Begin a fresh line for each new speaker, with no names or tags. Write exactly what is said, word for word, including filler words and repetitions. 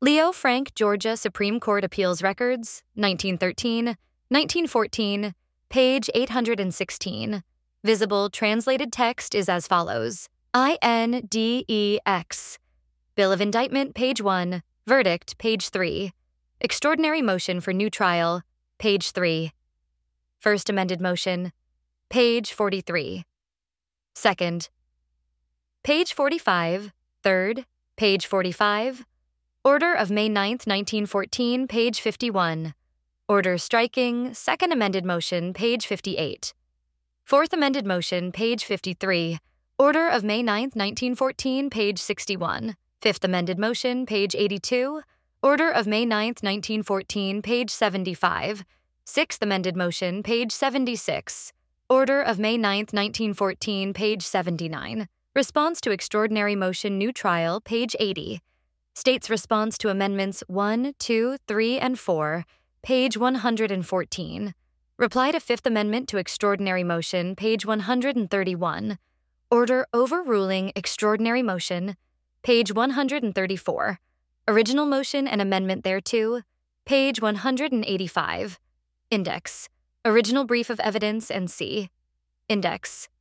Leo Frank Georgia Supreme Court Appeals Records, nineteen thirteen, nineteen fourteen, page eight hundred sixteen. Visible translated text is as follows. I N D E X. Bill of Indictment, page one. Verdict, page three. Extraordinary motion for new trial, page three. First amended motion, page forty-three. Second. Page forty-five. Third. Page forty-five. Order of May ninth, nineteen fourteen, page fifty-one. Order striking, second amended motion, page fifty-eight. Fourth amended motion, page fifty-three. Order of May ninth, nineteen fourteen, page sixty-one. Fifth amended motion, page eighty-two. Order of May ninth, nineteen fourteen, page seventy-five. Sixth amended motion, page seventy-six. Order of May ninth, nineteen fourteen, page seventy-nine. Response to extraordinary motion, new trial, page eighty. State's response to amendments one, two, three, and four, page one hundred fourteen. Reply to Fifth Amendment to extraordinary motion, page one hundred thirty-one. Order overruling extraordinary motion, page one hundred thirty-four. Original motion and amendment thereto, page one hundred eighty-five. Index. Original brief of evidence and C. Index.